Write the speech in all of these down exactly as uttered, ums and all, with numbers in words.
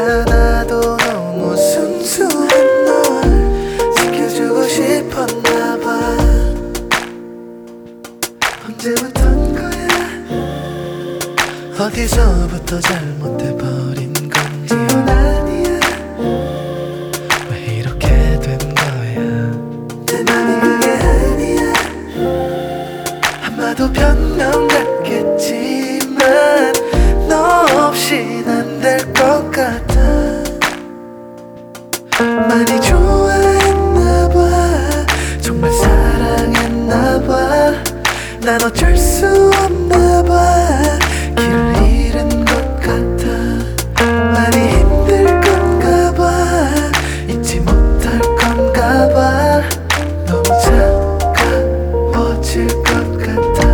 나도 너무 순수한 널 지켜주고 싶었나봐. 언제부턴 거야? 어디서부터 잘못해버린 건지 넌 아니야. 왜 이렇게 된 거야? 내 맘이 그게 아니야. 아마도 변명 같겠지만 너 없인 안 될 것 같아. 많이 좋아했나봐. 정말 사랑했나봐. 난 어쩔 수 없나봐. 길을 잃은 것 같아. 많이 힘들 건가봐. 잊지 못할 건가봐. 너무 차가워질 것 같아.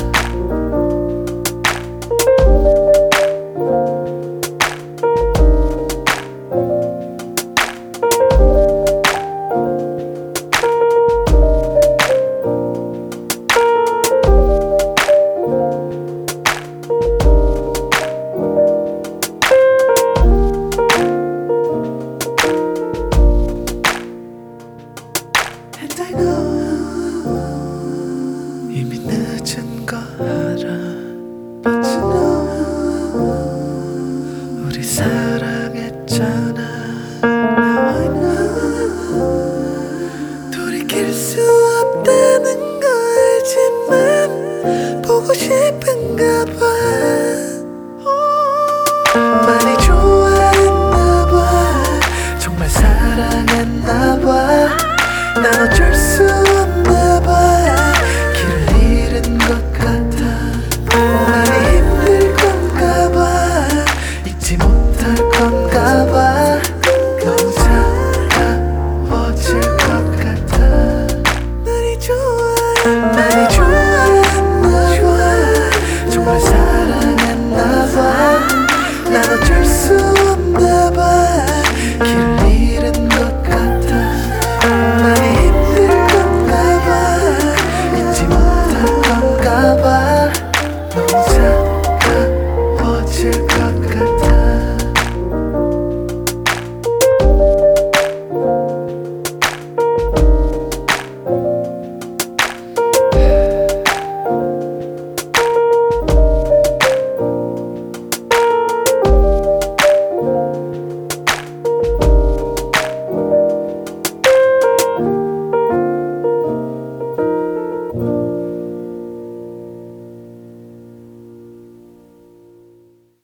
And I know 이미 늦은 거 알아. But you know 우리 사랑했잖아.